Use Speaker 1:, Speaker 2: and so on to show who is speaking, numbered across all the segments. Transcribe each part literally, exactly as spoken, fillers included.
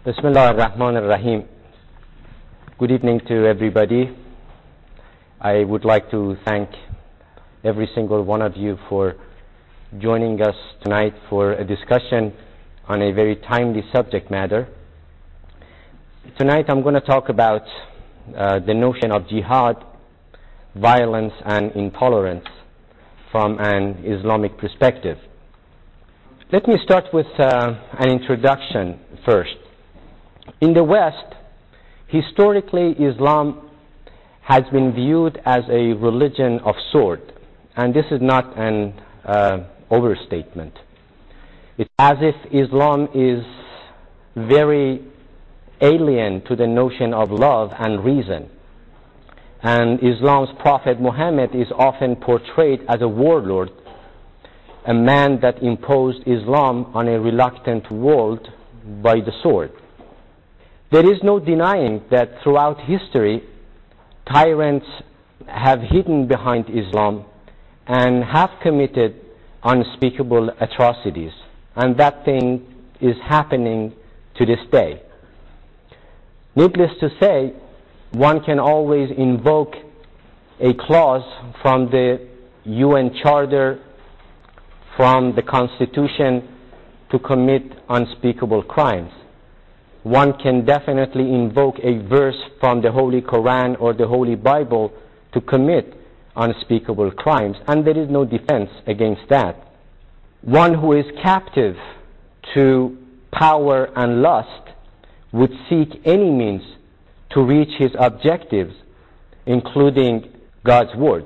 Speaker 1: Bismillah ar-Rahman ar-Rahim. Good evening to everybody. I would like to thank every single one of you for joining us tonight for a discussion on a very timely subject matter. Tonight I'm going to talk about uh, the notion of jihad, violence and intolerance from an Islamic perspective. Let me start with uh, an introduction first. In the West, historically Islam has been viewed as a religion of sword, and this is not an uh, overstatement. It's as if Islam is very alien to the notion of love and reason, and Islam's Prophet Muhammad is often portrayed as a warlord, a man that imposed Islam on a reluctant world by the sword. There is no denying that throughout history, tyrants have hidden behind Islam and have committed unspeakable atrocities, and that thing is happening to this day. Needless to say, one can always invoke a clause from the U N Charter, from the Constitution, to commit unspeakable crimes. One can definitely invoke a verse from the Holy Quran or the Holy Bible to commit unspeakable crimes, and there is no defense against that. One who is captive to power and lust would seek any means to reach his objectives, including God's words.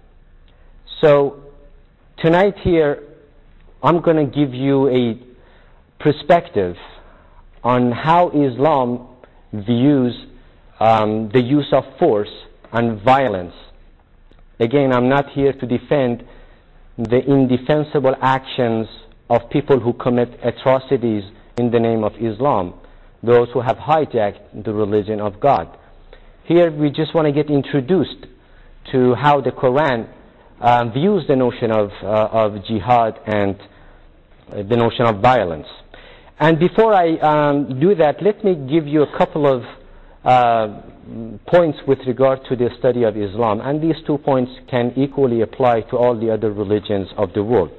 Speaker 1: So tonight here, I'm going to give you a perspective on how Islam views um, the use of force and violence. Again, I'm not here to defend the indefensible actions of people who commit atrocities in the name of Islam, those who have hijacked the religion of God. Here we just want to get introduced to how the Quran uh, views the notion of, uh, of jihad and uh, the notion of violence. And before I um, do that, let me give you a couple of uh, points with regard to the study of Islam. And these two points can equally apply to all the other religions of the world.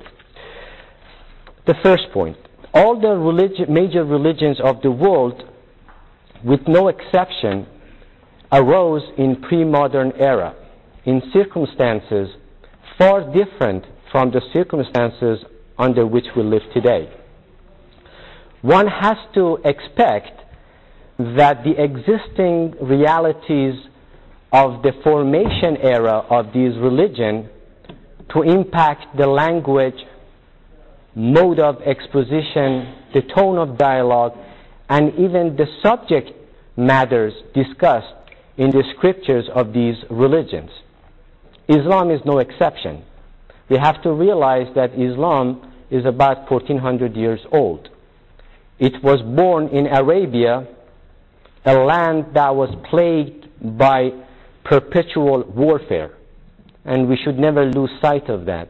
Speaker 1: The first point, all the religi- major religions of the world, with no exception, arose in pre-modern era, in circumstances far different from the circumstances under which we live today. One has to expect that the existing realities of the formation era of these religions to impact the language, mode of exposition, the tone of dialogue, and even the subject matters discussed in the scriptures of these religions. Islam is no exception. We have to realize that Islam is about fourteen hundred years old. It was born in Arabia, a land that was plagued by perpetual warfare, and we should never lose sight of that.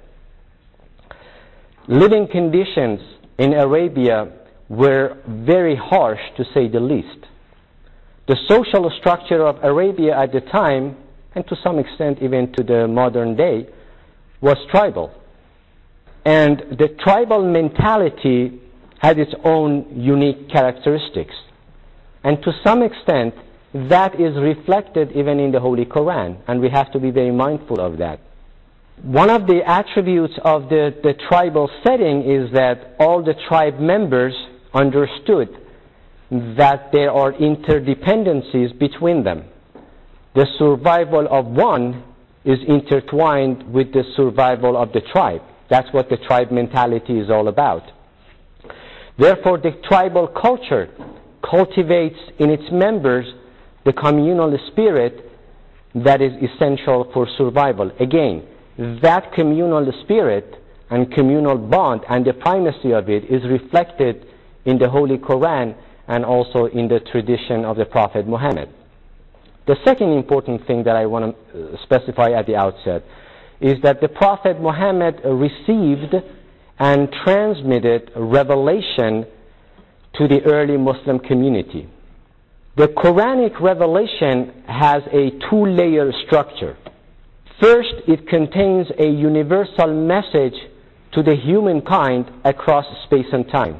Speaker 1: Living conditions in Arabia were very harsh, to say the least. The social structure of Arabia at the time, and to some extent even to the modern day, was tribal. And the tribal mentality had its own unique characteristics. And to some extent, that is reflected even in the Holy Quran, and we have to be very mindful of that. One of the attributes of the, the tribal setting is that all the tribe members understood that there are interdependencies between them. The survival of one is intertwined with the survival of the tribe. That's what the tribe mentality is all about. Therefore, the tribal culture cultivates in its members the communal spirit that is essential for survival. Again, that communal spirit and communal bond and the primacy of it is reflected in the Holy Quran and also in the tradition of the Prophet Muhammad. The second important thing that I want to specify at the outset is that the Prophet Muhammad received and transmitted revelation to the early Muslim community. The Quranic revelation has a two-layer structure. First, it contains a universal message to the humankind across space and time.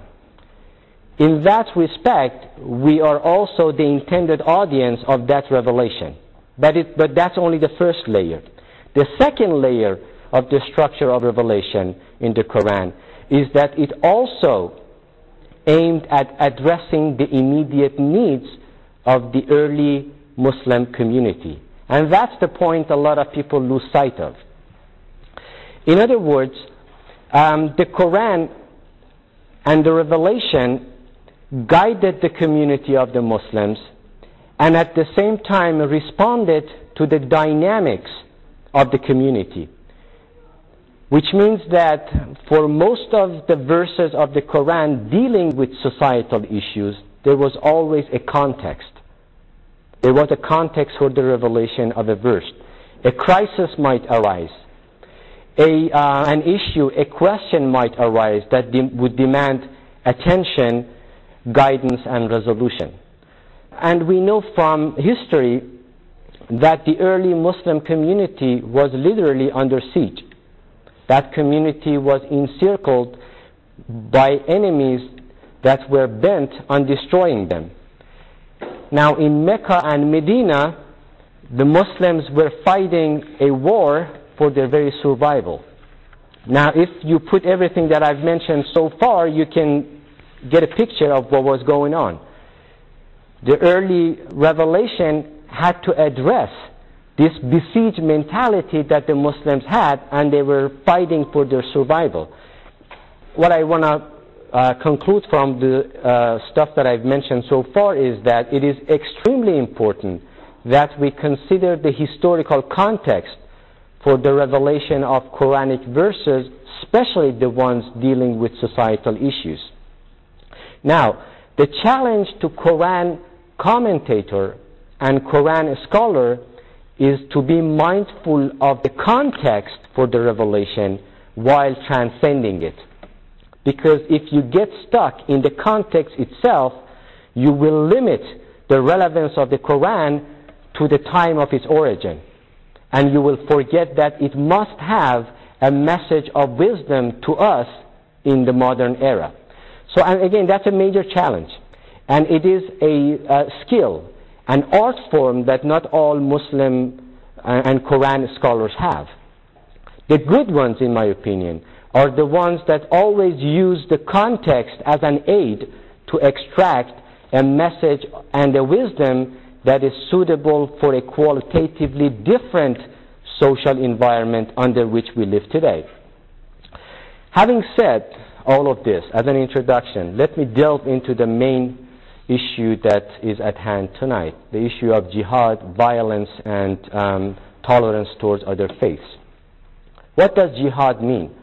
Speaker 1: In that respect, we are also the intended audience of that revelation. But, it, but that's only the first layer. The second layer of the structure of revelation in the Quran is that it also aimed at addressing the immediate needs of the early Muslim community. And that's the point a lot of people lose sight of. In other words, um, the Quran and the revelation guided the community of the Muslims and at the same time responded to the dynamics of the community. Which means that for most of the verses of the Quran dealing with societal issues, there was always a context. There was a context for the revelation of a verse. A crisis might arise. A, uh, an issue, a question might arise that de- would demand attention, guidance, and resolution. And we know from history that the early Muslim community was literally under siege. That community was encircled by enemies that were bent on destroying them. Now in Mecca and Medina, the Muslims were fighting a war for their very survival. Now if you put everything that I've mentioned so far, you can get a picture of what was going on. The early revelation had to address this besieged mentality that the Muslims had, and they were fighting for their survival. What I want to uh, conclude from the uh, stuff that I've mentioned so far is that it is extremely important that we consider the historical context for the revelation of Quranic verses, especially the ones dealing with societal issues. Now, the challenge to Quran commentator and Quran scholar is to be mindful of the context for the revelation while transcending it. Because if you get stuck in the context itself, you will limit the relevance of the Quran to the time of its origin. And you will forget that it must have a message of wisdom to us in the modern era. So and again, that's a major challenge. And it is a, a skill, an art form that not all Muslim uh, and Quran scholars have. The good ones, in my opinion, are the ones that always use the context as an aid to extract a message and a wisdom that is suitable for a qualitatively different social environment under which we live today. Having said all of this as an introduction, let me delve into the main issue that is at hand tonight, the issue of jihad, violence, and um, tolerance towards other faiths. What does jihad mean?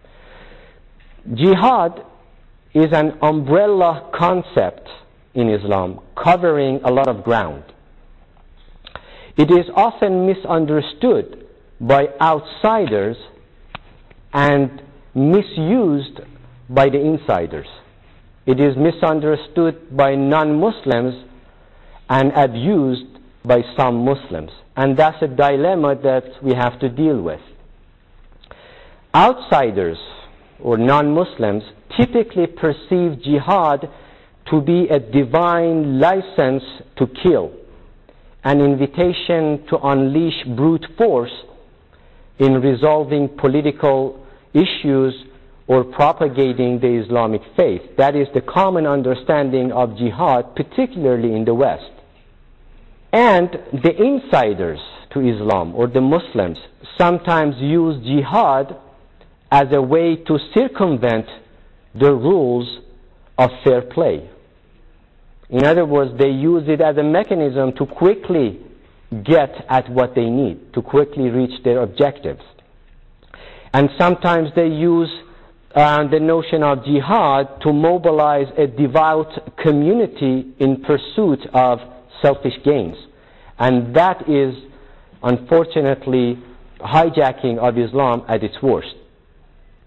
Speaker 1: Jihad is an umbrella concept in Islam covering a lot of ground. It is often misunderstood by outsiders and misused by the insiders. It is misunderstood by non-Muslims and abused by some Muslims. And that's a dilemma that we have to deal with. Outsiders or non-Muslims typically perceive jihad to be a divine license to kill, an invitation to unleash brute force in resolving political issues or propagating the Islamic faith. That is the common understanding of jihad, particularly in the West. And the insiders to Islam, or the Muslims, sometimes use jihad as a way to circumvent the rules of fair play. In other words, they use it as a mechanism to quickly get at what they need, to quickly reach their objectives. And sometimes they use uh, the notion of jihad to mobilize a devout community in pursuit of selfish gains. And that is, unfortunately, hijacking of Islam at its worst.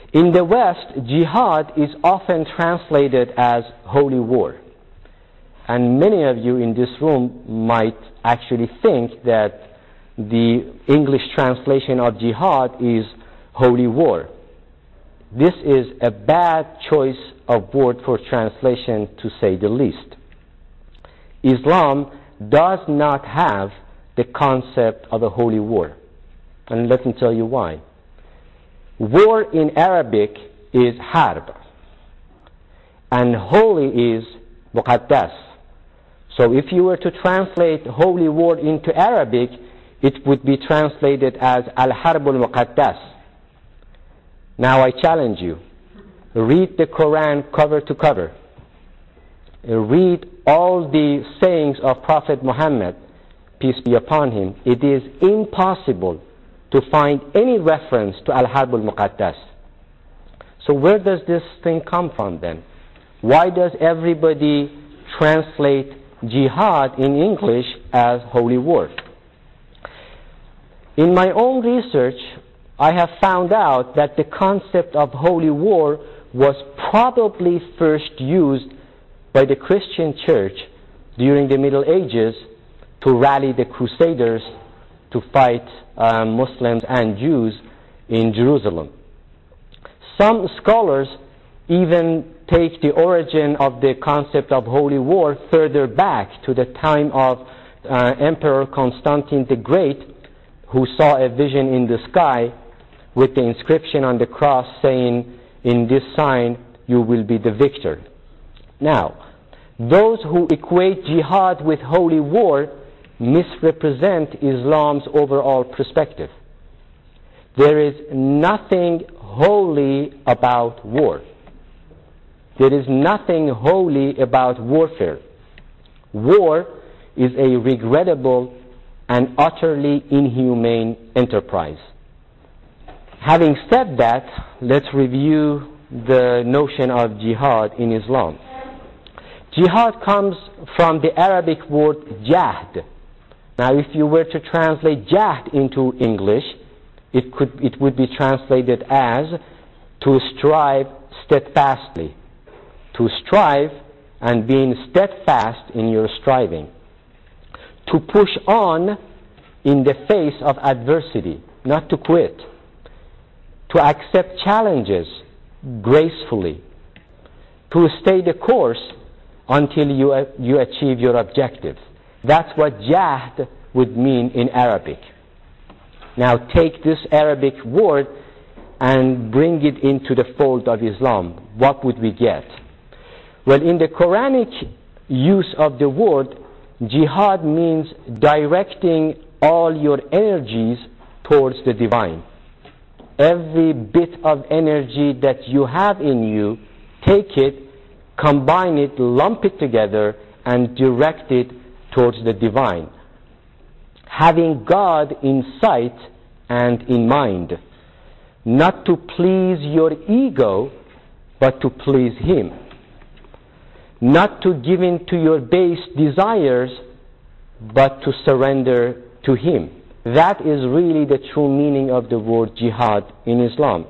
Speaker 1: In the West, jihad is often translated as holy war. And many of you in this room might actually think that the English translation of jihad is holy war. This is a bad choice of word for translation, to say the least. Islam does not have the concept of a holy war. And let me tell you why. War in Arabic is harb, and holy is muqaddas. So if you were to translate holy war into Arabic, it would be translated as al-harb al-muqaddas. Now I challenge you, read the Quran cover to cover. Read all the sayings of Prophet Muhammad, peace be upon him. It is impossible to find any reference to Al-Harb al-Muqaddas. So where does this thing come from then? Why does everybody translate jihad in English as holy war? In my own research, I have found out that the concept of holy war was probably first used by the Christian church during the Middle Ages to rally the Crusaders to fight um, Muslims and Jews in Jerusalem. Some scholars even take the origin of the concept of holy war further back to the time of uh, Emperor Constantine the Great, who saw a vision in the sky with the inscription on the cross saying, "In this sign you will be the victor." Now, those who equate jihad with holy war misrepresent Islam's overall perspective. There is nothing holy about war. There is nothing holy about warfare. War is a regrettable and utterly inhumane enterprise. Having said that, let's review the notion of jihad in Islam. Jihad comes from the Arabic word jahd. Now, if you were to translate jahd into English, it could it would be translated as to strive steadfastly. To strive and being steadfast in your striving. To push on in the face of adversity, not to quit. To accept challenges gracefully. To stay the course until you, uh, you achieve your objective. That's what jahd would mean in Arabic. Now take this Arabic word and bring it into the fold of Islam. What would we get? Well, in the Quranic use of the word, jihad means directing all your energies towards the divine. Every bit of energy that you have in you, take it, combine it, lump it together, and direct it towards the divine. Having God in sight and in mind. Not to please your ego, but to please Him. Not to give in to your base desires, but to surrender to Him. That is really the true meaning of the word jihad in Islam.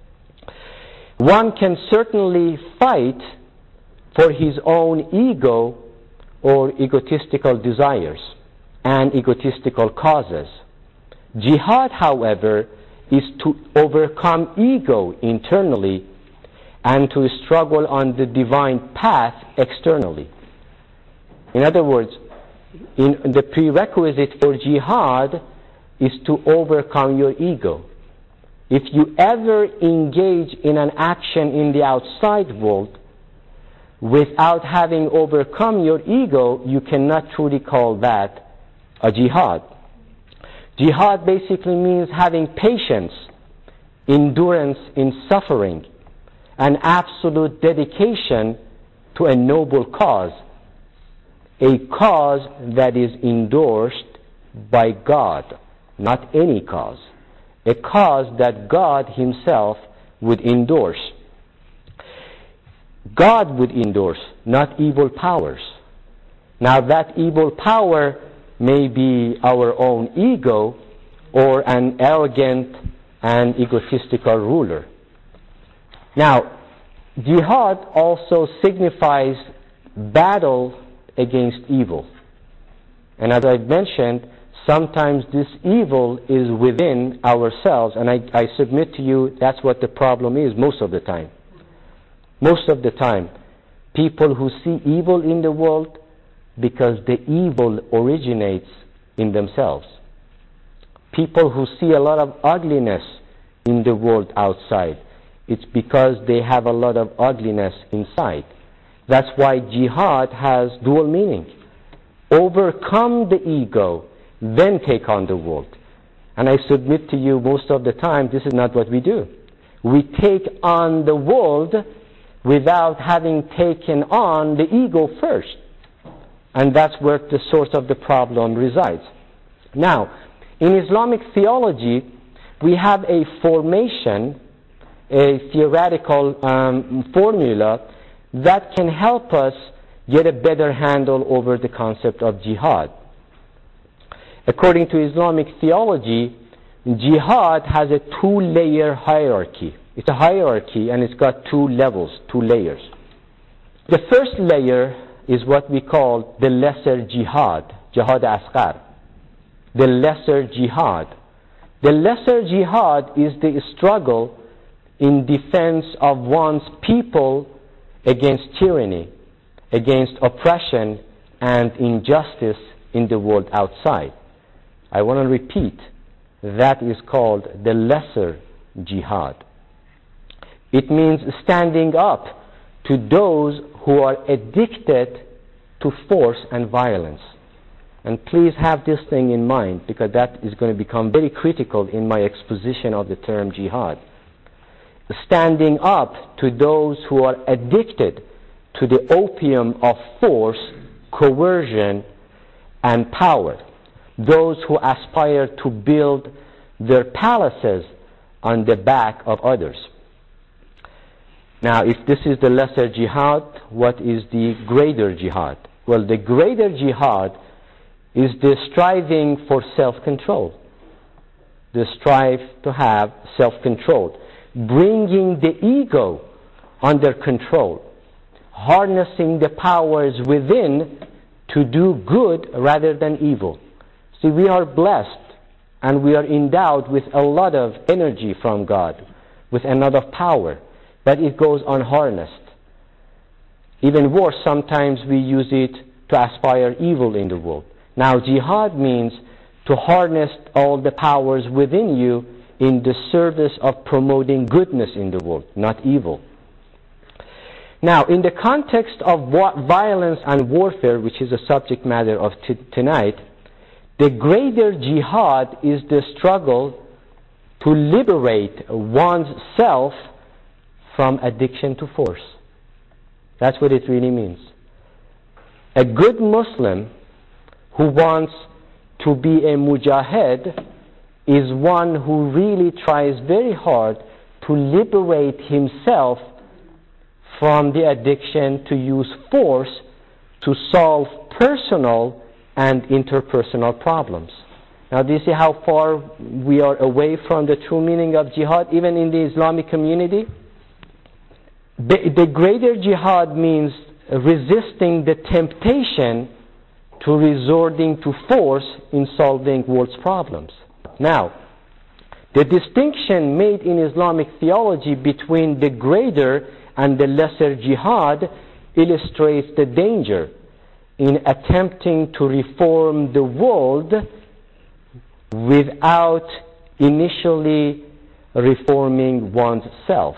Speaker 1: One can certainly fight for his own ego or egotistical desires and egotistical causes. Jihad, however, is to overcome ego internally and to struggle on the divine path externally. In other words, in the prerequisite for jihad is to overcome your ego. If you ever engage in an action in the outside world without having overcome your ego, you cannot truly call that a jihad. Jihad basically means having patience, endurance in suffering, an absolute dedication to a noble cause, a cause that is endorsed by God, not any cause, a cause that God Himself would endorse. God would endorse, not evil powers. Now that evil power may be our own ego or an arrogant and egotistical ruler. Now, jihad also signifies battle against evil. And as I've mentioned, sometimes this evil is within ourselves, and I, I submit to you that's what the problem is most of the time. Most of the time, people who see evil in the world because the evil originates in themselves. People who see a lot of ugliness in the world outside, it's because they have a lot of ugliness inside. That's why jihad has dual meaning. Overcome the ego, then take on the world. And I submit to you, most of the time, this is not what we do. We take on the world without having taken on the ego first. And that's where the source of the problem resides. Now, in Islamic theology, we have a formation, a theoretical um, formula that can help us get a better handle over the concept of jihad. According to Islamic theology, jihad has a two-layer hierarchy. It's a hierarchy and it's got two levels, two layers. The first layer is what we call the lesser jihad, jihad asghar. The lesser jihad. The lesser jihad is the struggle in defense of one's people against tyranny, against oppression and injustice in the world outside. I want to repeat, that is called the lesser jihad. It means standing up to those who are addicted to force and violence. And please have this thing in mind, because that is going to become very critical in my exposition of the term jihad. Standing up to those who are addicted to the opium of force, coercion, and power. Those who aspire to build their palaces on the back of others. Now, if this is the lesser jihad, what is the greater jihad? Well, the greater jihad is the striving for self-control. The strive to have self-control. Bringing the ego under control. Harnessing the powers within to do good rather than evil. See, we are blessed and we are endowed with a lot of energy from God, with a lot of power, but it goes unharnessed. Even worse, sometimes we use it to aspire evil in the world. Now, jihad means to harness all the powers within you in the service of promoting goodness in the world, not evil. Now, in the context of violence and warfare, which is the subject matter of t- tonight, the greater jihad is the struggle to liberate one's self from addiction to force. That's what it really means. A good Muslim who wants to be a mujahid is one who really tries very hard to liberate himself from the addiction to use force to solve personal and interpersonal problems. Now, do you see how far we are away from the true meaning of jihad, even in the Islamic community? The, the greater jihad means resisting the temptation to resorting to force in solving world's problems. Now, the distinction made in Islamic theology between the greater and the lesser jihad illustrates the danger in attempting to reform the world without initially reforming one's self.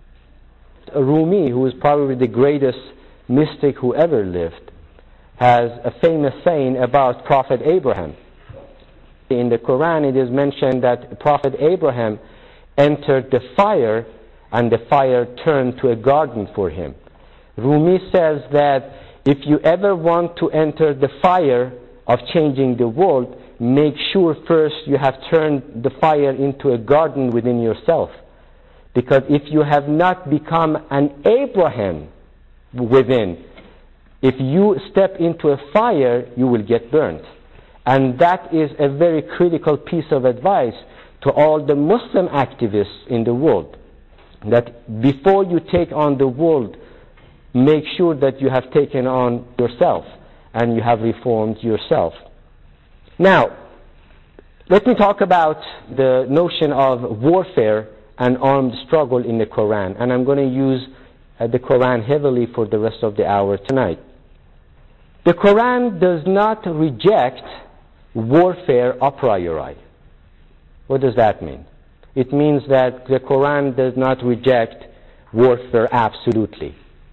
Speaker 1: Rumi, who is probably the greatest mystic who ever lived, has a famous saying about Prophet Abraham. In the Quran it is mentioned that Prophet Abraham entered the fire and the fire turned to a garden for him. Rumi says that if you ever want to enter the fire of changing the world, make sure first you have turned the fire into a garden within yourself. Because if you have not become an Abraham within, if you step into a fire, you will get burnt. And that is a very critical piece of advice to all the Muslim activists in the world. that before you take on the world, make sure that you have taken on yourself and you have reformed yourself. Now, let me talk about the notion of warfare and armed struggle in the Quran, and I'm going to use uh, the Quran heavily for the rest of the hour tonight. The Quran does not reject warfare a priori. What does that mean? It means that the Quran does not reject warfare absolutely.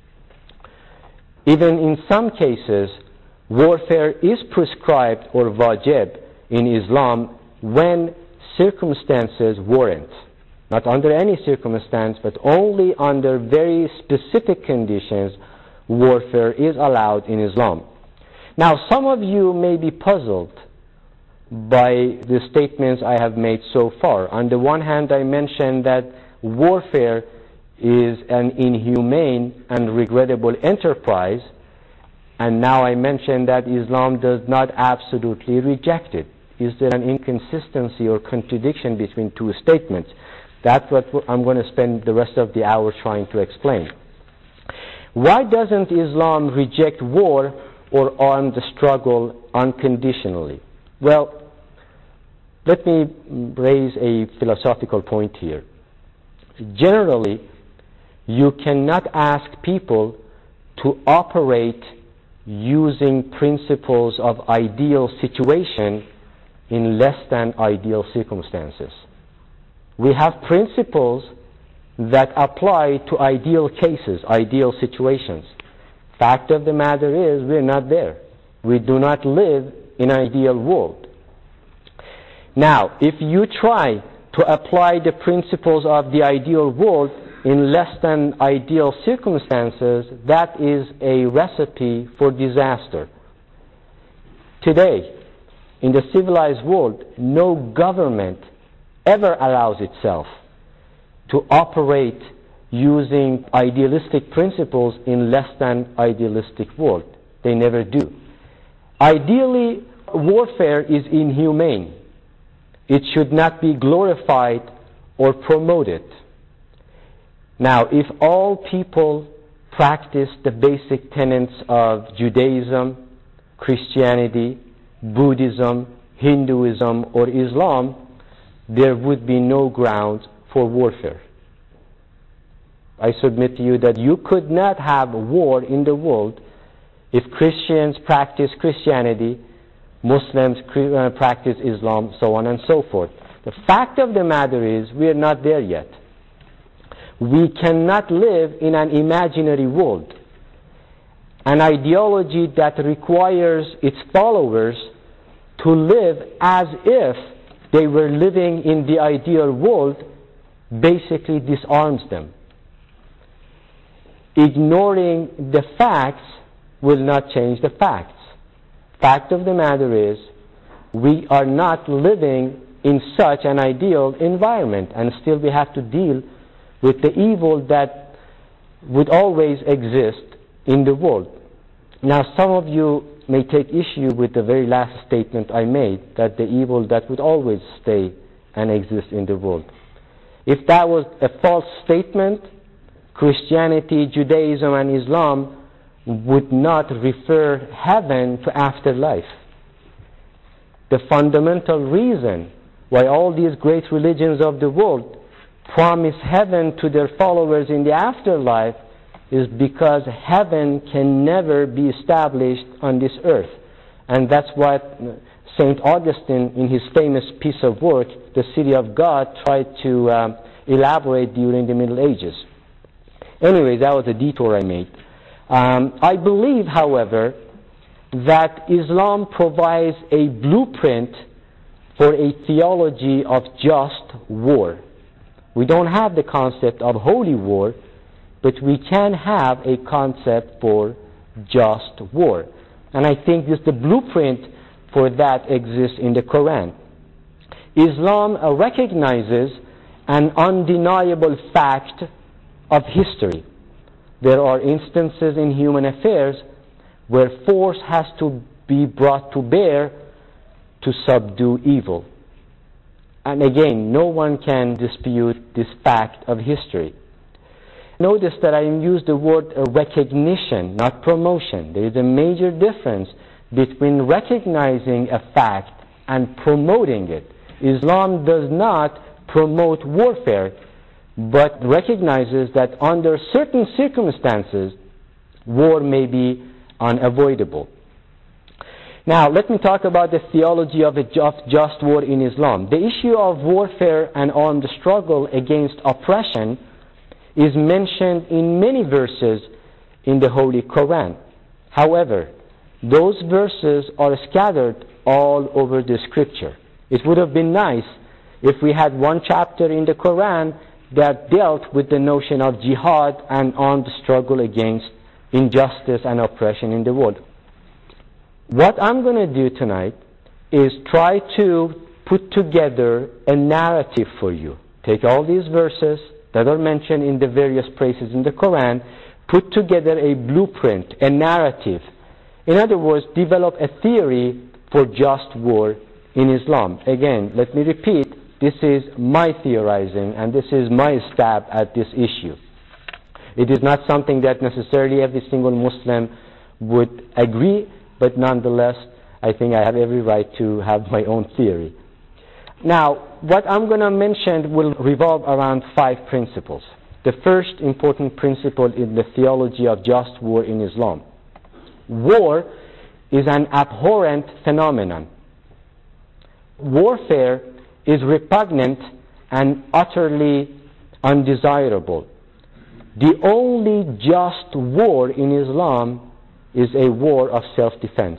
Speaker 1: Even in some cases, warfare is prescribed or wajib in Islam when circumstances warrant. Not under any circumstance, but only under very specific conditions, warfare is allowed in Islam. Now, some of you may be puzzled by the statements I have made so far. On the one hand, I mentioned that warfare is an inhumane and regrettable enterprise, and now I mention that Islam does not absolutely reject it. Is there an inconsistency or contradiction between two statements? That's what I'm going to spend the rest of the hour trying to explain. Why doesn't Islam reject war or armed struggle unconditionally? Well, let me raise a philosophical point here. Generally, you cannot ask people to operate using principles of ideal situation in less than ideal circumstances. We have principles that apply to ideal cases, ideal situations. Fact of the matter is, we're not there. We do not live in an ideal world. Now, if you try to apply the principles of the ideal world in less than ideal circumstances, that is a recipe for disaster. Today, in the civilized world, no government ever allows itself to operate using idealistic principles in less than idealistic world. They never do. Ideally, warfare is inhumane. It should not be glorified or promoted. Now, if all people practice the basic tenets of Judaism, Christianity, Buddhism, Hinduism, or Islam, there would be no grounds for warfare. I submit to you that you could not have war in the world if Christians practice Christianity, Muslims practice Islam, so on and so forth. The fact of the matter is, we are not there yet. We cannot live in an imaginary world. An ideology that requires its followers to live as if they were living in the ideal world basically disarms them. Ignoring the facts will not change the facts. Fact of the matter is, we are not living in such an ideal environment, and still we have to deal with the evil that would always exist in the world. Now, some of you may take issue with the very last statement I made, that the evil that would always stay and exist in the world. If that was a false statement, Christianity, Judaism, and Islam would not refer heaven to afterlife. The fundamental reason why all these great religions of the world promise heaven to their followers in the afterlife is because heaven can never be established on this earth. And that's what Saint Augustine, in his famous piece of work, The City of God, tried to um, elaborate during the Middle Ages. Anyway, that was a detour I made. Um, I believe, however, that Islam provides a blueprint for a theology of just war. We don't have the concept of holy war, but we can have a concept for just war. And I think this, the blueprint for that exists in the Quran. Islam uh, recognizes an undeniable fact of history. There are instances in human affairs where force has to be brought to bear to subdue evil. And again, no one can dispute this fact of history. Notice that I used the word recognition, not promotion. There is a major difference between recognizing a fact and promoting it. Islam does not promote warfare, but recognizes that under certain circumstances, war may be unavoidable. Now, let me talk about the theology of a just war in Islam. The issue of warfare and armed struggle against oppression is mentioned in many verses in the Holy Quran. However, those verses are scattered all over the scripture. It would have been nice if we had one chapter in the Quran that dealt with the notion of jihad and armed struggle against injustice and oppression in the world. What I'm going to do tonight is try to put together a narrative for you. Take all these verses that are mentioned in the various places in the Quran, put together a blueprint, a narrative. In other words, develop a theory for just war in Islam. Again, let me repeat, this is my theorizing and this is my stab at this issue. It is not something that necessarily every single Muslim would agree, but nonetheless, I think I have every right to have my own theory. Now, what I'm going to mention will revolve around five principles. The first important principle in the theology of just war in Islam. War is an abhorrent phenomenon. Warfare is repugnant and utterly undesirable. The only just war in Islam is a war of self-defense.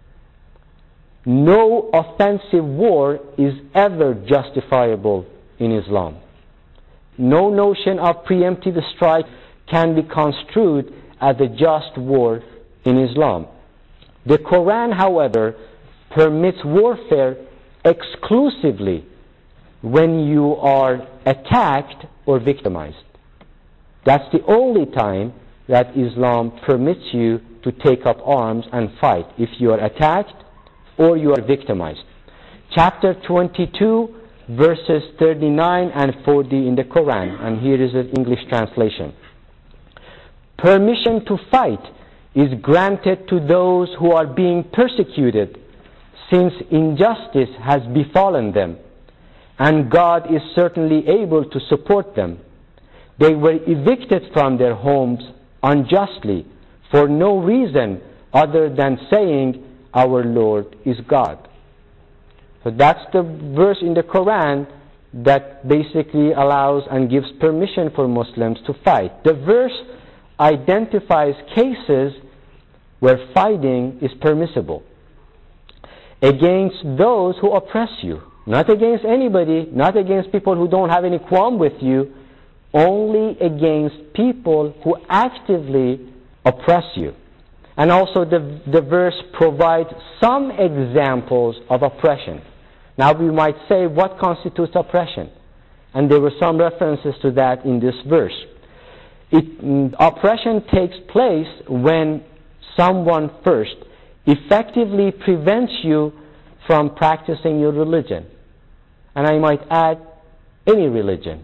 Speaker 1: No offensive war is ever justifiable in Islam. No notion of preemptive strike can be construed as a just war in Islam. The Quran, however, permits warfare exclusively when you are attacked or victimized. That's the only time that Islam permits you to take up arms and fight, if you are attacked or you are victimized. Chapter twenty-two, verses thirty-nine and forty in the Quran, and here is an English translation. Permission to fight is granted to those who are being persecuted, since injustice has befallen them, and God is certainly able to support them. They were evicted from their homes unjustly, for no reason other than saying, our Lord is God. So that's the verse in the Quran that basically allows and gives permission for Muslims to fight. The verse identifies cases where fighting is permissible against those who oppress you, not against anybody, not against people who don't have any qualm with you, only against people who actively oppress you. And also the, the verse provides some examples of oppression. Now we might say, what constitutes oppression? And there were some references to that in this verse. It, oppression takes place when someone first effectively prevents you from practicing your religion. And I might add, any religion.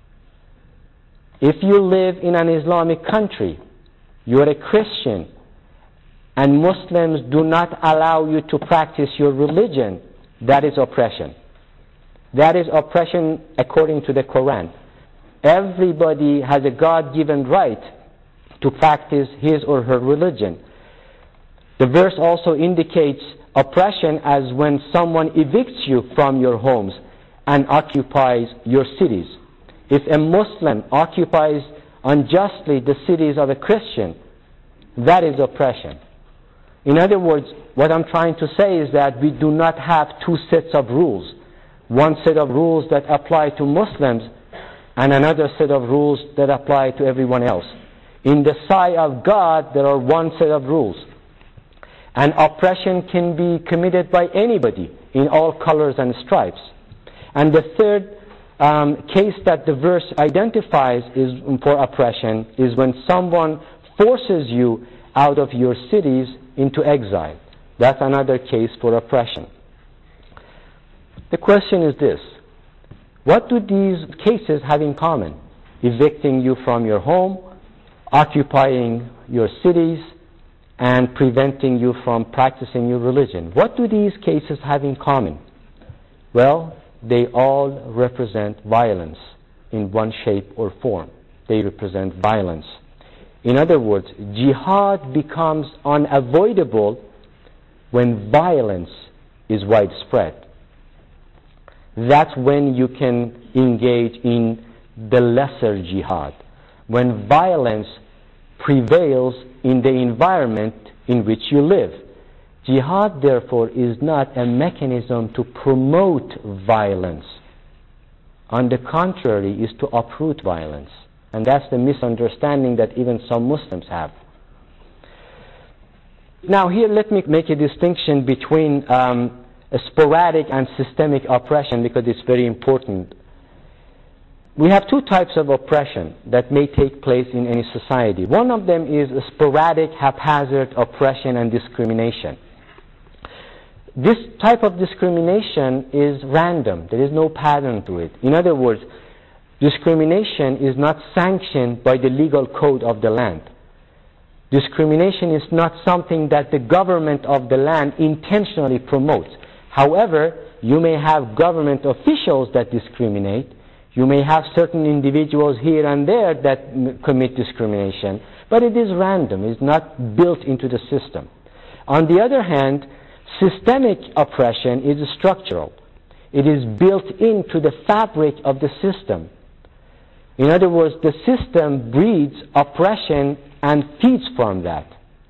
Speaker 1: If you live in an Islamic country, you're a Christian, and Muslims do not allow you to practice your religion, that is oppression. That is oppression according to the Quran. Everybody has a God-given right to practice his or her religion. The verse also indicates oppression as when someone evicts you from your homes and occupies your cities. If a Muslim occupies unjustly the cities of a Christian, that is oppression. In other words, what I'm trying to say is that we do not have two sets of rules. One set of rules that apply to Muslims and another set of rules that apply to everyone else. In the sight of God, there are one set of rules. And oppression can be committed by anybody in all colors and stripes. And the third um, case that the verse identifies is for oppression is when someone forces you out of your cities into exile. That's another case for oppression. The question is this: what do these cases have in common? Evicting you from your home, occupying your cities, and preventing you from practicing your religion. What do these cases have in common? Well, they all represent violence in one shape or form. They represent violence. In other words, jihad becomes unavoidable when violence is widespread. That's when you can engage in the lesser jihad, when violence prevails in the environment in which you live. Jihad, therefore, is not a mechanism to promote violence. On the contrary, is to uproot violence. And that's the misunderstanding that even some Muslims have. Now here, let me make a distinction between um, a sporadic and systemic oppression, because it's very important. We have two types of oppression that may take place in any society. One of them is a sporadic, haphazard oppression and discrimination. This type of discrimination is random. There is no pattern to it. In other words, discrimination is not sanctioned by the legal code of the land. Discrimination is not something that the government of the land intentionally promotes. However, you may have government officials that discriminate. You may have certain individuals here and there that m- commit discrimination, but it is random. It's not built into the system. On the other hand, systemic oppression is structural. It is built into the fabric of the system. In other words, the system breeds oppression and feeds from that.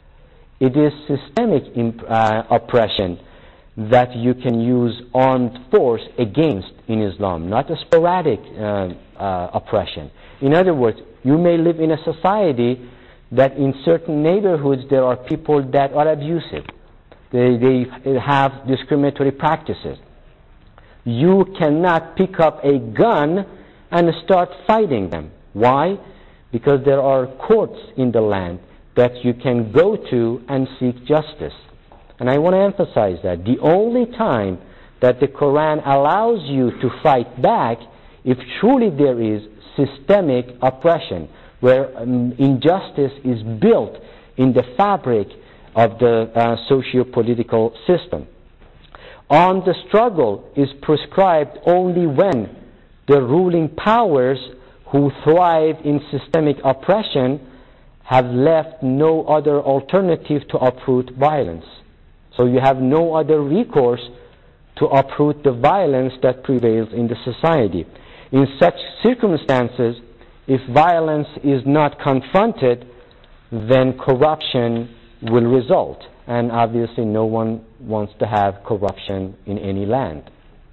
Speaker 1: It is systemic in, uh, oppression that you can use armed force against in Islam, not a sporadic uh, uh, oppression. In other words, you may live in a society that in certain neighborhoods there are people that are abusive. They, they have discriminatory practices. You cannot pick up a gun and start fighting them. Why? Because there are courts in the land that you can go to and seek justice. And I want to emphasize that the only time that the Quran allows you to fight back, if truly there is systemic oppression, where um, injustice is built in the fabric of the uh, socio-political system. Armed struggle is prescribed only when the ruling powers who thrive in systemic oppression have left no other alternative to uproot violence. So you have no other recourse to uproot the violence that prevails in the society. In such circumstances, if violence is not confronted, then corruption will result. And obviously no one wants to have corruption in any land.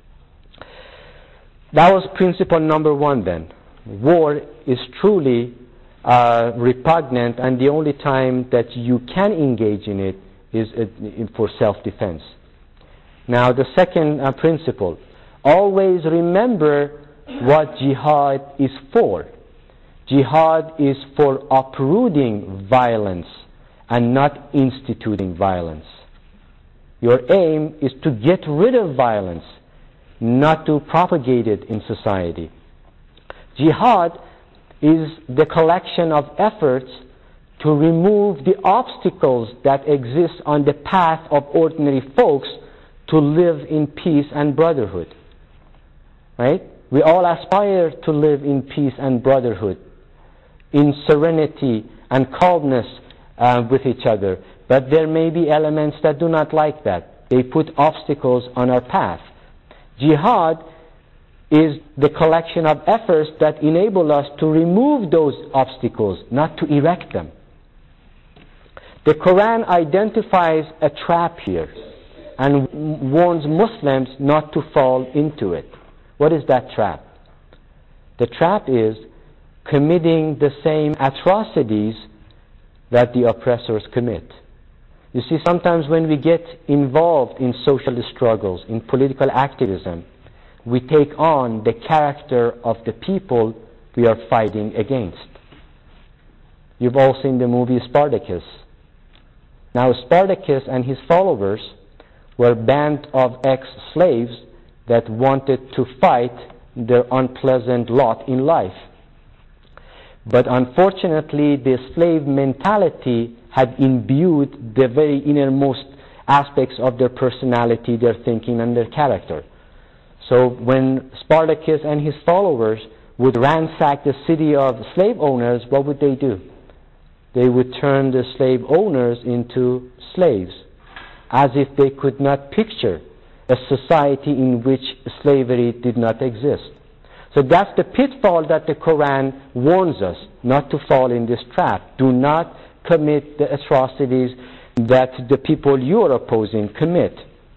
Speaker 1: That was principle number one then. War is truly uh, repugnant, and the only time that you can engage in it is for self-defense. Now the second uh, principle, always remember what jihad is for. Jihad is for uprooting violence and not instituting violence. Your aim is to get rid of violence, not to propagate it in society. Jihad is the collection of efforts to remove the obstacles that exist on the path of ordinary folks to live in peace and brotherhood. Right? We all aspire to live in peace and brotherhood, in serenity and calmness uh, with each other. But there may be elements that do not like that. They put obstacles on our path. Jihad is the collection of efforts that enable us to remove those obstacles, not to erect them. The Quran identifies a trap here and warns Muslims not to fall into it. What is that trap? The trap is committing the same atrocities that the oppressors commit. You see, sometimes when we get involved in social struggles, in political activism, we take on the character of the people we are fighting against. You've all seen the movie Spartacus. Now Spartacus and his followers were a band of ex-slaves that wanted to fight their unpleasant lot in life. But unfortunately, the slave mentality had imbued the very innermost aspects of their personality, their thinking, and their character. So when Spartacus and his followers would ransack the city of slave owners, what would they do? They would turn the slave owners into slaves, as if they could not picture a society in which slavery did not exist. So that's the pitfall that the Quran warns us not to fall in this trap. Do not commit the atrocities that the people you are opposing commit.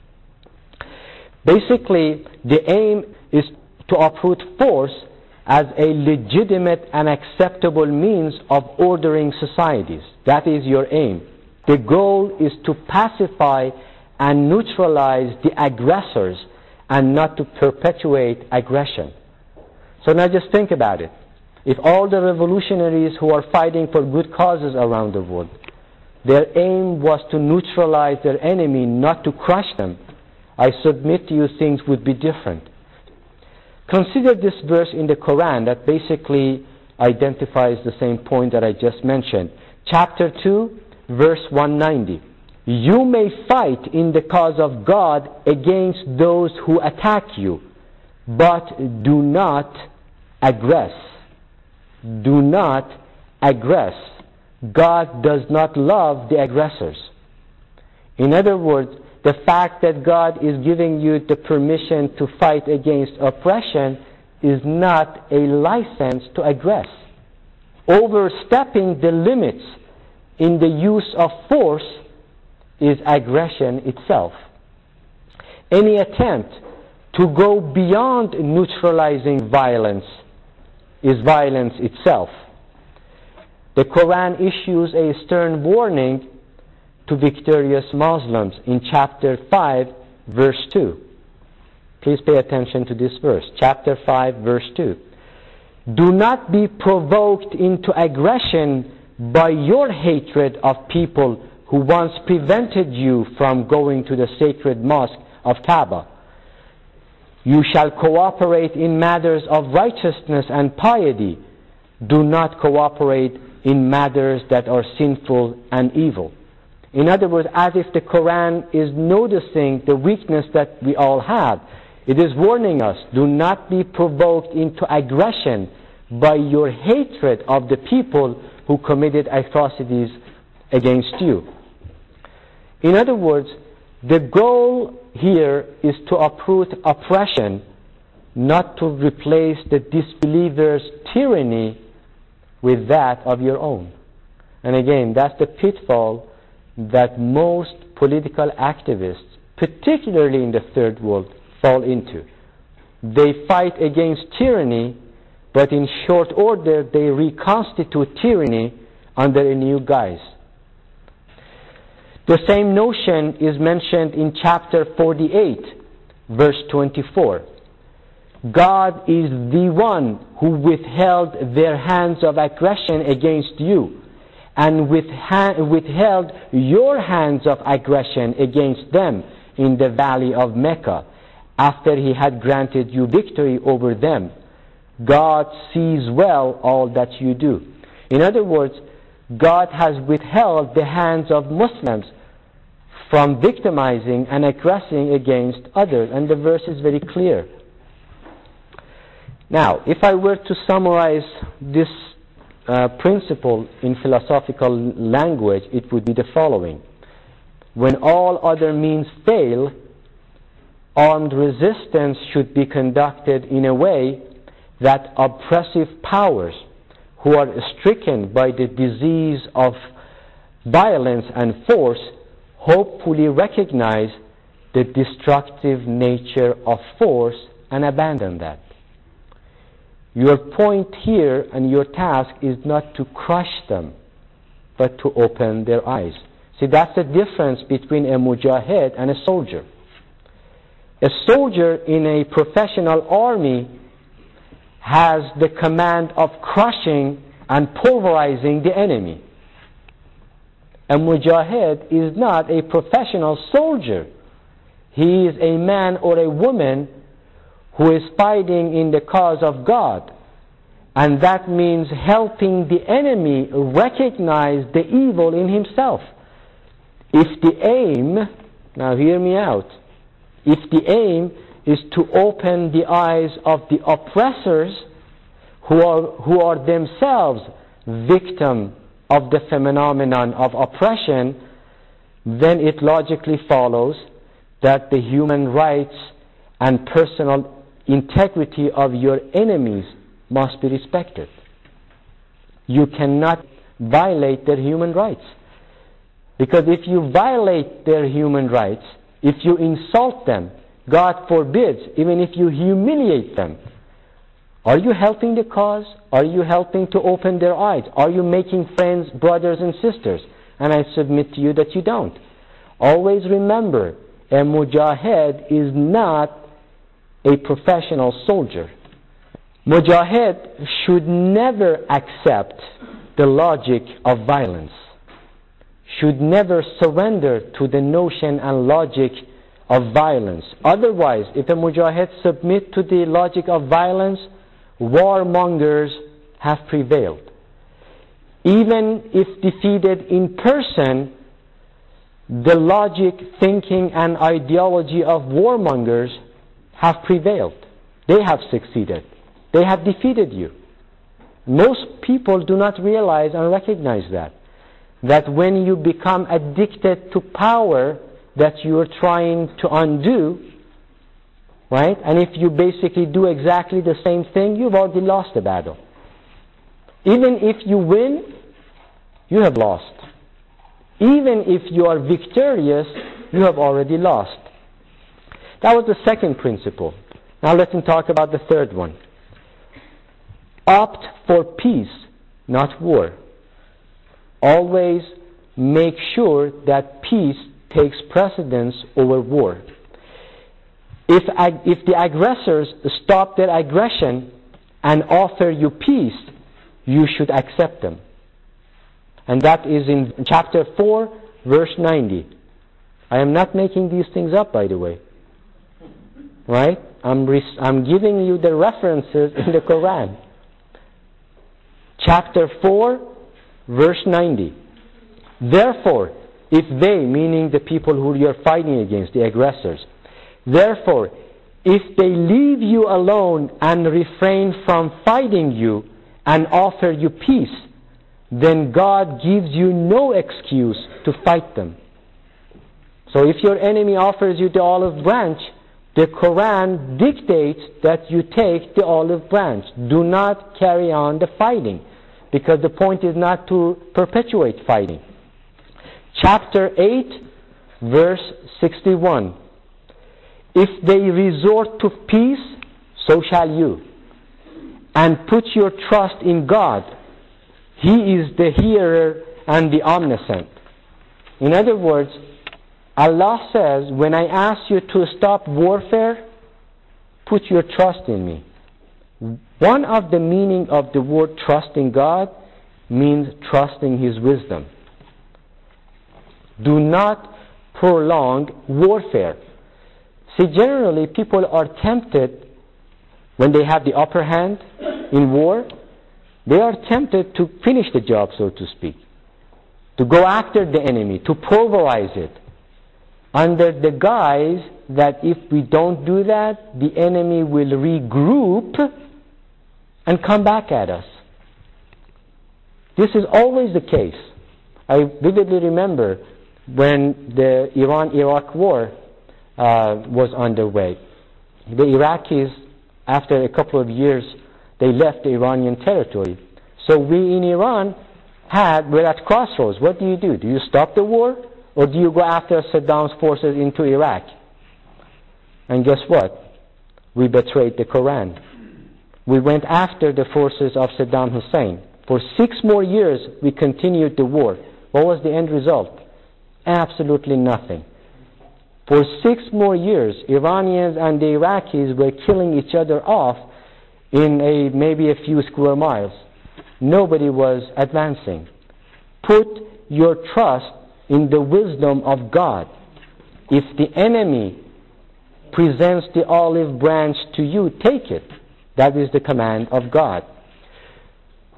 Speaker 1: Basically, the aim is to uproot force as a legitimate and acceptable means of ordering societies. That is your aim. The goal is to pacify and neutralize the aggressors and not to perpetuate aggression. So now just think about it. If all the revolutionaries who are fighting for good causes around the world, their aim was to neutralize their enemy, not to crush them, I submit to you things would be different. Consider this verse in the Quran that basically identifies the same point that I just mentioned. Chapter two, verse one ninety. You may fight in the cause of God against those who attack you, but do not aggress. Do not aggress. God does not love the aggressors. In other words, the fact that God is giving you the permission to fight against oppression is not a license to aggress. Overstepping the limits in the use of force is aggression itself. Any attempt to go beyond neutralizing violence is violence itself. The Quran issues a stern warning to victorious Muslims in chapter five, verse two. Please pay attention to this verse. Chapter five, verse two. Do not be provoked into aggression by your hatred of people who once prevented you from going to the sacred mosque of Kaaba. You shall cooperate in matters of righteousness and piety. Do not cooperate in matters that are sinful and evil. In other words, as if the Quran is noticing the weakness that we all have. It is warning us, do not be provoked into aggression by your hatred of the people who committed atrocities against you. In other words, the goal here is to uproot oppression, not to replace the disbeliever's tyranny with that of your own. And again, that's the pitfall that most political activists, particularly in the third world, fall into. They fight against tyranny, but in short order they reconstitute tyranny under a new guise. The same notion is mentioned in chapter forty-eight, verse twenty-four. God is the one who withheld their hands of aggression against you, and withheld your hands of aggression against them in the valley of Mecca, after he had granted you victory over them. God sees well all that you do. In other words, God has withheld the hands of Muslims from victimizing and aggressing against others, and the verse is very clear. Now, if I were to summarize this uh, principle in philosophical language, it would be the following. When all other means fail, armed resistance should be conducted in a way that oppressive powers who are stricken by the disease of violence and force hopefully recognize the destructive nature of force and abandon that. Your point here and your task is not to crush them, but to open their eyes. See, that's the difference between a mujahid and a soldier. A soldier in a professional army has the command of crushing and pulverizing the enemy. A mujahid is not a professional soldier. He is a man or a woman who is fighting in the cause of God. And that means helping the enemy recognize the evil in himself. If the aim, now hear me out, if the aim is to open the eyes of the oppressors who are, who are themselves victim of the phenomenon of oppression, then it logically follows that the human rights and personal integrity of your enemies must be respected. You cannot violate their human rights. Because if you violate their human rights, if you insult them, God forbids, even if you humiliate them, are you helping the cause? Are you helping to open their eyes? Are you making friends, brothers and sisters? And I submit to you that you don't. Always remember, a mujahid is not a professional soldier. Mujahid should never accept the logic of violence, should never surrender to the notion and logic of violence. Otherwise, if a mujahid submit to the logic of violence, warmongers have prevailed. Even if defeated in person, the logic, thinking, and ideology of warmongers have prevailed. They have succeeded. They have defeated you. Most people do not realize and recognize that. That when you become addicted to power that you are trying to undo, right? And if you basically do exactly the same thing, you've already lost the battle. Even if you win, you have lost. Even if you are victorious, you have already lost. That was the second principle. Now let's talk about the third one. Opt for peace, not war. Always make sure that peace takes precedence over war. If, if the aggressors stop their aggression and offer you peace, you should accept them. And that is in chapter four, verse ninety. I am not making these things up, by the way. Right? I'm, res- I'm giving you the references in the Quran. Chapter four, verse ninety. Therefore, if they, meaning the people who you are fighting against, the aggressors, therefore, if they leave you alone and refrain from fighting you and offer you peace, then God gives you no excuse to fight them. So if your enemy offers you the olive branch, the Quran dictates that you take the olive branch. Do not carry on the fighting, because the point is not to perpetuate fighting. Chapter eight, verse sixty-one. If they resort to peace, so shall you. And put your trust in God. He is the hearer and the omniscient. In other words, Allah says, when I ask you to stop warfare, put your trust in me. One of the meaning of the word trust in God means trusting His wisdom. Do not prolong warfare. See, generally people are tempted, when they have the upper hand in war, they are tempted to finish the job, so to speak. To go after the enemy, to pulverize it. Under the guise that if we don't do that, the enemy will regroup and come back at us. This is always the case. I vividly remember when the Iran-Iraq war uh, was underway. The Iraqis, after a couple of years, they left the Iranian territory. So we in Iran had, we're at crossroads. What do you do? Do you stop the war? Or do you go after Saddam's forces into Iraq? And guess what? We betrayed the Quran. We went after the forces of Saddam Hussein. For six more years, we continued the war. What was the end result? Absolutely nothing. For six more years, Iranians and the Iraqis were killing each other off in a maybe a few square miles. Nobody was advancing. Put your trust in the wisdom of God. If the enemy presents the olive branch to you, take it. That is the command of God.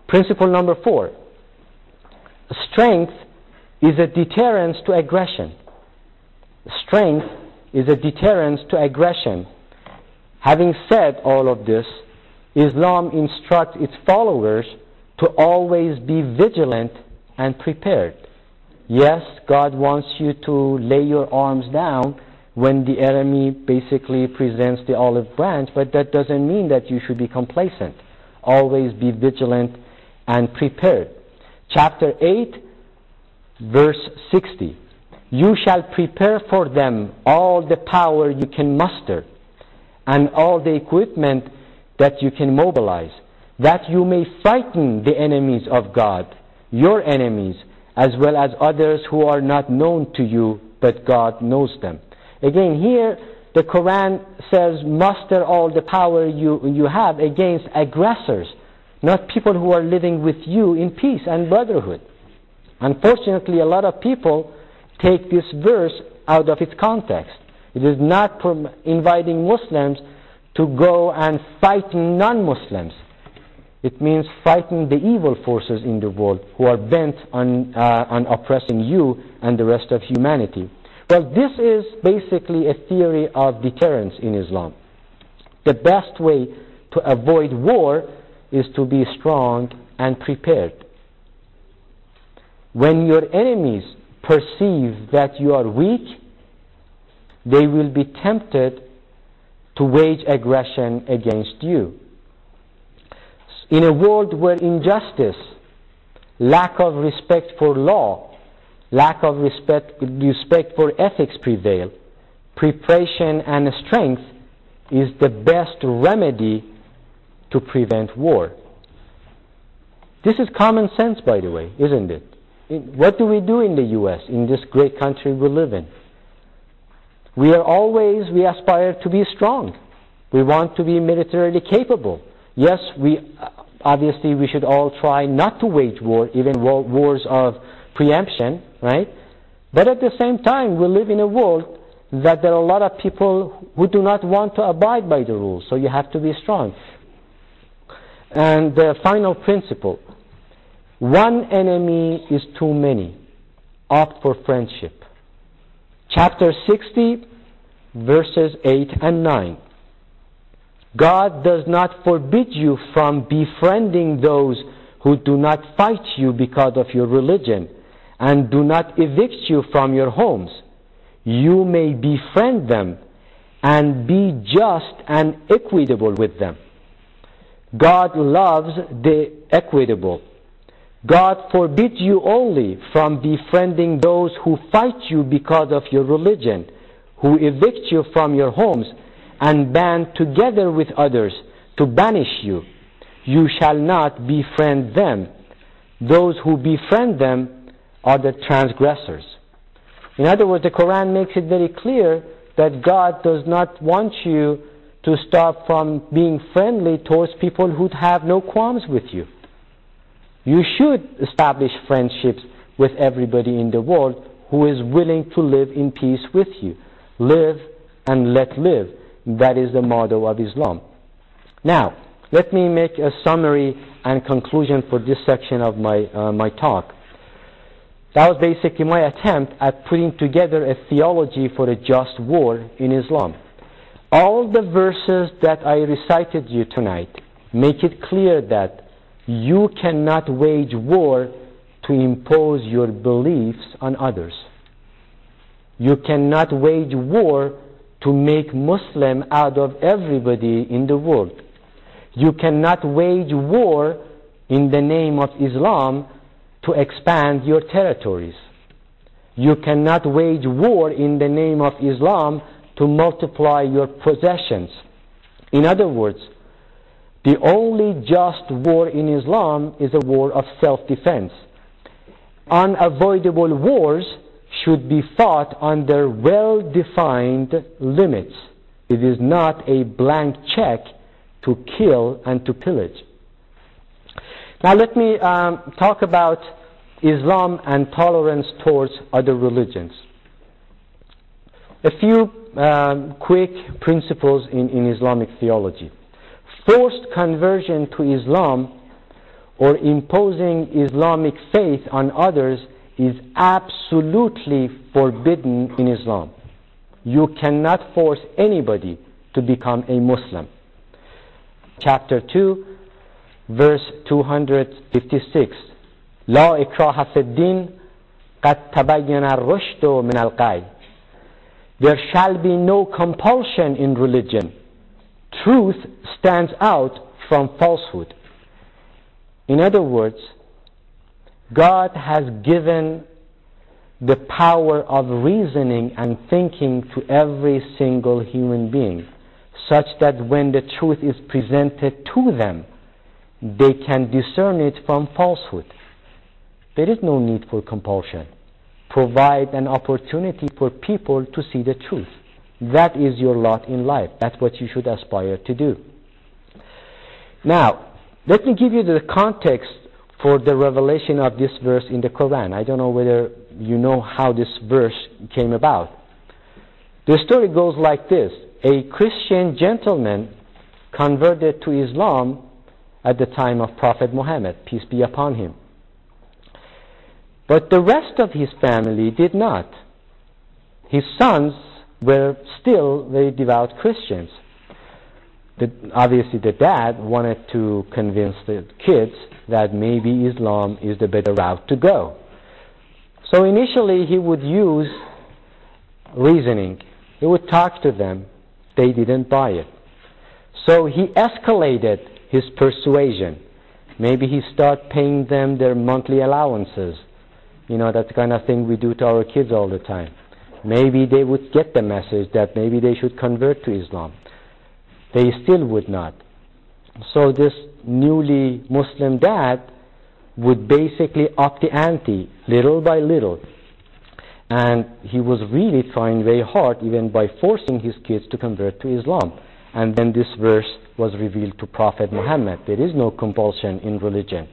Speaker 1: Principle number four. Strength is a deterrence to aggression. Strength is a deterrence to aggression. Having said all of this, Islam instructs its followers to always be vigilant and prepared. Yes, God wants you to lay your arms down when the enemy basically presents the olive branch, but that doesn't mean that you should be complacent. Always be vigilant and prepared. Chapter eight, verse sixty. You shall prepare for them all the power you can muster and all the equipment that you can mobilize, that you may frighten the enemies of God, your enemies, as well as others who are not known to you, but God knows them. Again, here the Quran says muster all the power you, you have against aggressors, not people who are living with you in peace and brotherhood. Unfortunately, a lot of people take this verse out of its context. It is not inviting Muslims to go and fight non-Muslims. It means fighting the evil forces in the world who are bent on, uh, on oppressing you and the rest of humanity. Well, this is basically a theory of deterrence in Islam. The best way to avoid war is to be strong and prepared. When your enemies perceive that you are weak, they will be tempted to wage aggression against you. In a world where injustice, lack of respect for law, lack of respect, respect for ethics prevail, preparation and strength is the best remedy to prevent war. This is common sense, by the way, isn't it? What do we do in the U S, in this great country we live in? We are always, we aspire to be strong. We want to be militarily capable. Yes, we obviously we should all try not to wage war, even war, wars of preemption, right? But at the same time, we live in a world that there are a lot of people who do not want to abide by the rules, so you have to be strong. And the final principle, one enemy is too many. Opt for friendship. Chapter sixty, verses eight and nine. God does not forbid you from befriending those who do not fight you because of your religion and do not evict you from your homes. You may befriend them and be just and equitable with them. God loves the equitable. God forbids you only from befriending those who fight you because of your religion, who evict you from your homes, and band together with others to banish you. You shall not befriend them. Those who befriend them are the transgressors. In other words, the Quran makes it very clear that God does not want you to stop from being friendly towards people who have no qualms with you. You should establish friendships with everybody in the world who is willing to live in peace with you. Live and let live. That is the motto of Islam. Now, let me make a summary and conclusion for this section of my, uh, my talk. That was basically my attempt at putting together a theology for a just war in Islam. All the verses that I recited you tonight make it clear that you cannot wage war to impose your beliefs on others. You cannot wage war to make Muslim out of everybody in the world. You cannot wage war in the name of Islam to expand your territories. You cannot wage war in the name of Islam to multiply your possessions. In other words, the only just war in Islam is a war of self-defense. Unavoidable wars should be fought under well-defined limits. It is not a blank check to kill and to pillage. Now let me um, talk about Islam and tolerance towards other religions. A few um, quick principles in, in Islamic theology. Forced conversion to Islam or imposing Islamic faith on others is absolutely forbidden in Islam. You cannot force anybody to become a Muslim. Chapter two, verse two hundred fifty-six. لا إكراه في الدين قد تبين الرشد من الغي. There shall be no compulsion in religion. Truth stands out from falsehood. In other words, God has given the power of reasoning and thinking to every single human being, such that when the truth is presented to them, they can discern it from falsehood. There is no need for compulsion. Provide an opportunity for people to see the truth. That is your lot in life. That's what you should aspire to do. Now, let me give you the context for the revelation of this verse in the Quran. I don't know whether you know how this verse came about. The story goes like this. A Christian gentleman converted to Islam at the time of Prophet Muhammad, peace be upon him. But the rest of his family did not. His sons were still very devout Christians. The, obviously the dad wanted to convince the kids that maybe Islam is the better route to go. So initially he would use reasoning. He would talk to them. They didn't buy it. So he escalated his persuasion. Maybe he started paying them their monthly allowances. You know, that's the kind of thing we do to our kids all the time. Maybe they would get the message that maybe they should convert to Islam. They still would not. So this newly Muslim dad would basically up the ante little by little. And he was really trying very hard, even by forcing his kids to convert to Islam. And then this verse was revealed to Prophet Muhammad. There is no compulsion in religion.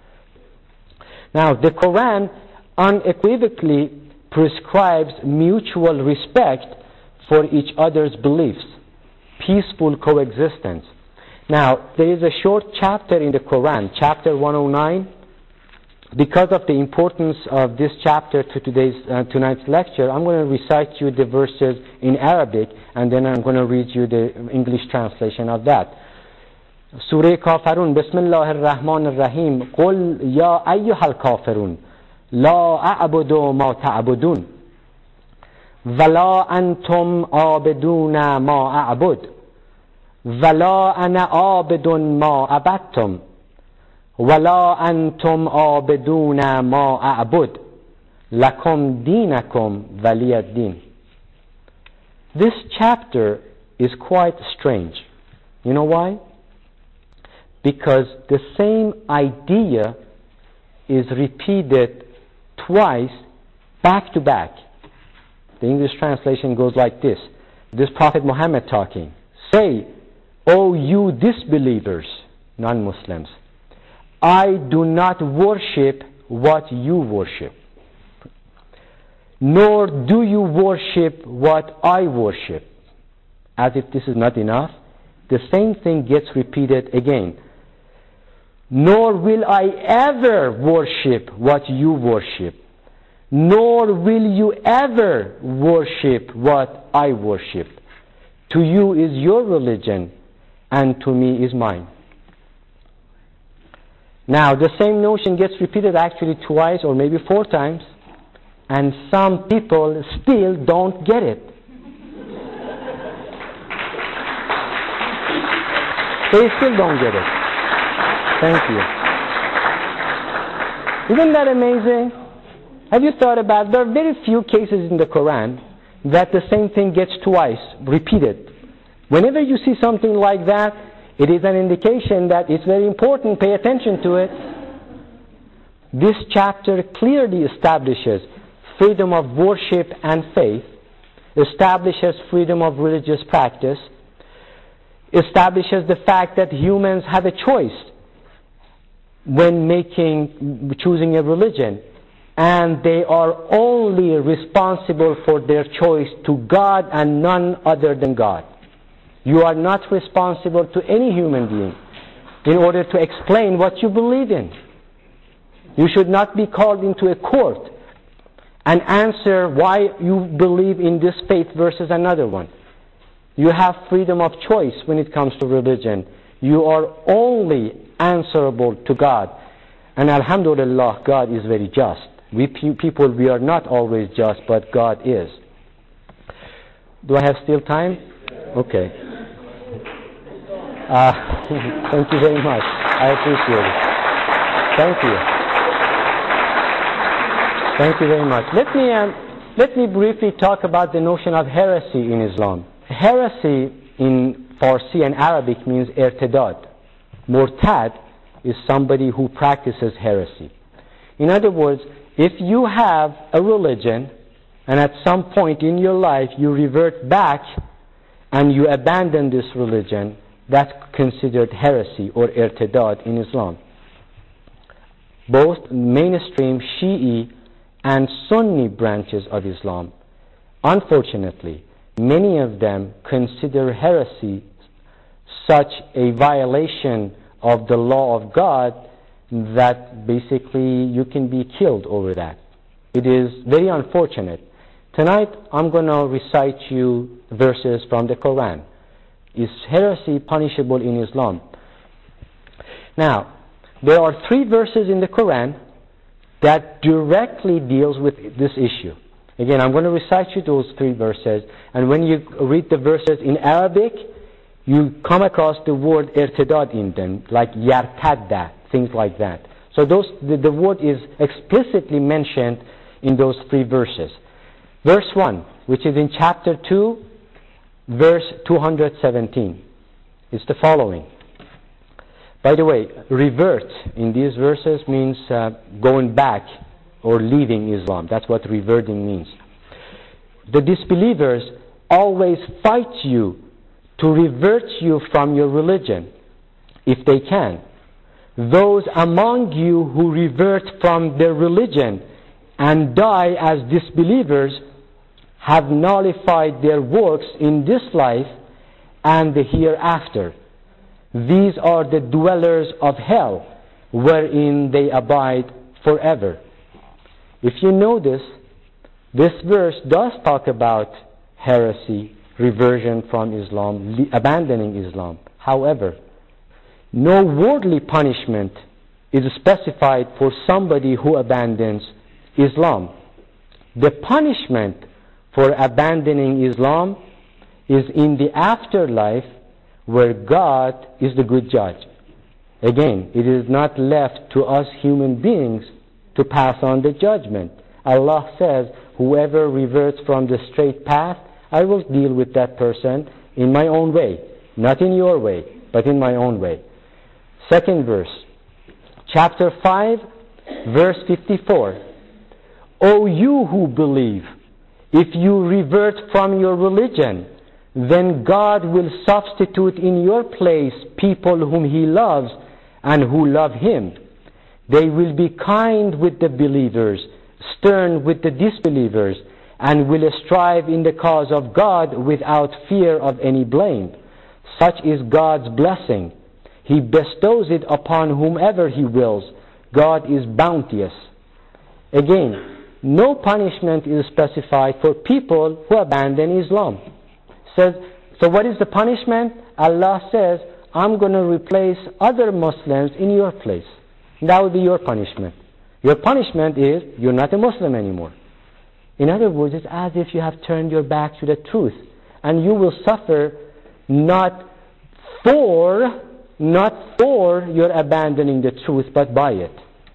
Speaker 1: Now, the Quran unequivocally prescribes mutual respect for each other's beliefs, peaceful coexistence. Now, there is a short chapter in the Quran, chapter one oh nine. Because of the importance of this chapter to today's uh, tonight's lecture, I'm going to recite you the verses in Arabic, and then I'm going to read you the English translation of that. Surah Kafirun, Bismillah ar-Rahman ar-Rahim. قُلْ يَا أَيُّهَا الْكَافِرُونَ لَا أَعْبُدُ مَا تَعْبُدُونَ وَلَا أَنْتُمْ عَابِدُونَ مَا أَعْبُدُ وَلَا أَنَا عَابِدٌ مَا عَبَدتُّمْ وَلَا أَنْتُمْ عَابِدُونَ مَا أَعْبُدُ لَكُمْ دِينَكُمْ وَلِيَ الدِّينِ. This chapter is quite strange. You know why? Because the same idea is repeated twice back to back. The English translation goes like this. This Prophet Muhammad talking. Say, O you disbelievers, non-Muslims, I do not worship what you worship, nor do you worship what I worship. As if this is not enough, the same thing gets repeated again. Nor will I ever worship what you worship, nor will you ever worship what I worship. To you is your religion, and to me is mine. Now, the same notion gets repeated actually twice or maybe four times, and some people still don't get it. They still don't get it. Thank you. Isn't that amazing? Have you thought about it? There are very few cases in the Quran that the same thing gets twice repeated. Whenever you see something like that, it is an indication that it's very important. Pay attention to it. This chapter clearly establishes freedom of worship and faith, establishes freedom of religious practice, establishes the fact that humans have a choice when making, choosing a religion, and they are only responsible for their choice to God and none other than God. You are not responsible to any human being.
Speaker 2: in order to explain what you believe in. You should not be called into a court and answer why you believe in this faith versus another one. You have freedom of choice when it comes to religion. You are only answerable to God. And alhamdulillah, God is very just. We people, we are not always just, but God is. Do I have still time? Okay. Uh, thank you very much. I appreciate it. Thank you. Thank you very much. Let me, um, let me briefly talk about the notion of heresy in Islam. Heresy in Farsi and Arabic means irtidad. Murtad is somebody who practices heresy. In other words, if you have a religion and at some point in your life you revert back and you abandon this religion, that's considered heresy or irtidad in Islam. Both mainstream Shi'i and Sunni branches of Islam, unfortunately, many of them consider heresy such a violation of the law of God that basically you can be killed over that. It is very unfortunate. Tonight I'm going to recite you verses from the Quran. Is heresy punishable in Islam? Now, there are three verses in the Quran that directly deals with this issue. Again, I'm going to recite you those three verses, and when you read the verses in Arabic, you come across the word irtidad in them, like yartadda, things like that. So those, the, the word is explicitly mentioned in those three verses. Verse one, which is in chapter two, verse two hundred seventeen, is the following. By the way, revert in these verses means uh, going back or leaving Islam. That's what reverting means. The disbelievers always fight you to revert you from your religion, if they can. Those among you who revert from their religion and die as disbelievers have nullified their works in this life and the hereafter. These are the dwellers of hell, wherein they abide forever. If you notice, this verse does talk about heresy, reversion from Islam, abandoning Islam. However, no worldly punishment is specified for somebody who abandons Islam. The punishment for abandoning Islam is in the afterlife, where God is the good judge. Again, it is not left to us human beings to pass on the judgment. Allah says, whoever reverts from the straight path, I will deal with that person in my own way. Not in your way, but in my own way. Second verse, chapter five, verse fifty-four. O you who believe, if you revert from your religion, then God will substitute in your place people whom He loves and who love Him. They will be kind with the believers, stern with the disbelievers, and will strive in the cause of God without fear of any blame. Such is God's blessing. He bestows it upon whomever He wills. God is bounteous. Again, no punishment is specified for people who abandon Islam. Says, so what is the punishment? Allah says, I'm going to replace other Muslims in your place. That will be your punishment. Your punishment is, you're not a Muslim anymore. In other words, it's as if you have turned your back to the truth. And you will suffer not for, not for your abandoning the truth, but by it.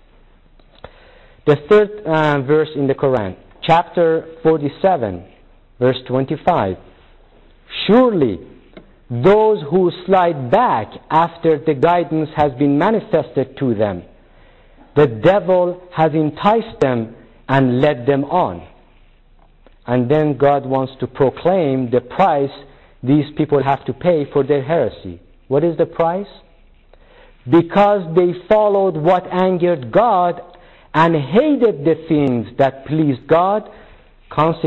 Speaker 2: The third uh, verse in the Quran, chapter forty-seven, verse twenty-five. Surely, those who slide back after the guidance has been manifested to them, the devil has enticed them and led them on. And then God wants to proclaim the price these people have to pay for their heresy. What is the price? Because they followed what angered God and hated the things that pleased God,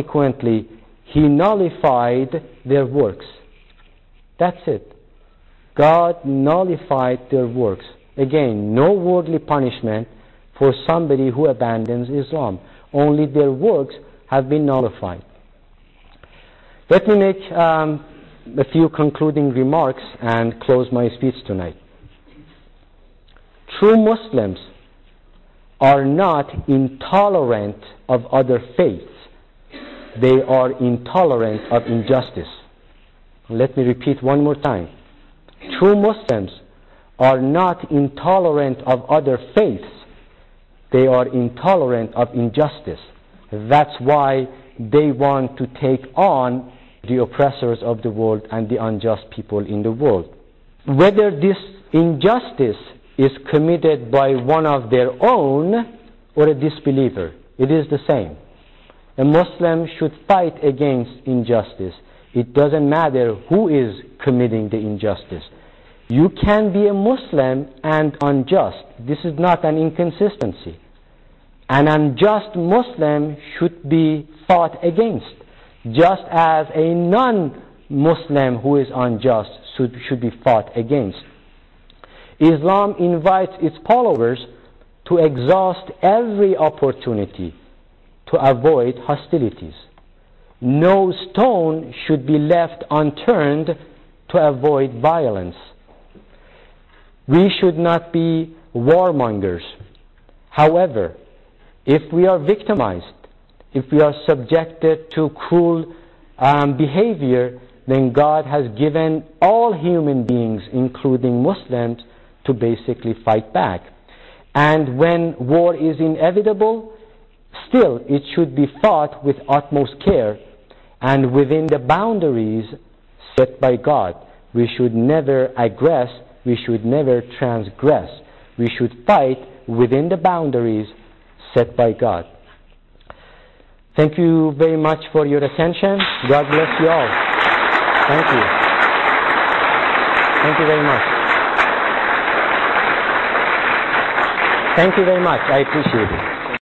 Speaker 2: consequently, He nullified their works. That's it. God nullified their works. Again, no worldly punishment for somebody who abandons Islam. Only their works have been nullified. Let me make um, a few concluding remarks and close my speech tonight. True Muslims are not intolerant of other faiths. They are intolerant of injustice. Let me repeat one more time. True Muslims are not intolerant of other faiths. They are intolerant of injustice. That's why they want to take on the oppressors of the world and the unjust people in the world. Whether this injustice is committed by one of their own or a disbeliever, it is the same. A Muslim should fight against injustice. It doesn't matter who is committing the injustice. You can be a Muslim and unjust. This is not an inconsistency. An unjust Muslim should be fought against, just as a non-Muslim who is unjust should, should be fought against. Islam invites its followers to exhaust every opportunity to avoid hostilities. No stone should be left unturned to avoid violence. We should not be warmongers. However, if we are victimized, if we are subjected to cruel um, behavior, then God has given all human beings, including Muslims, to basically fight back. And when war is inevitable, still it should be fought with utmost care and within the boundaries set by God. We should never aggress, we should never transgress. We should fight within the boundaries set by God. Thank you very much for your attention. God bless you all. Thank you. Thank you very much. Thank you very much. I appreciate it.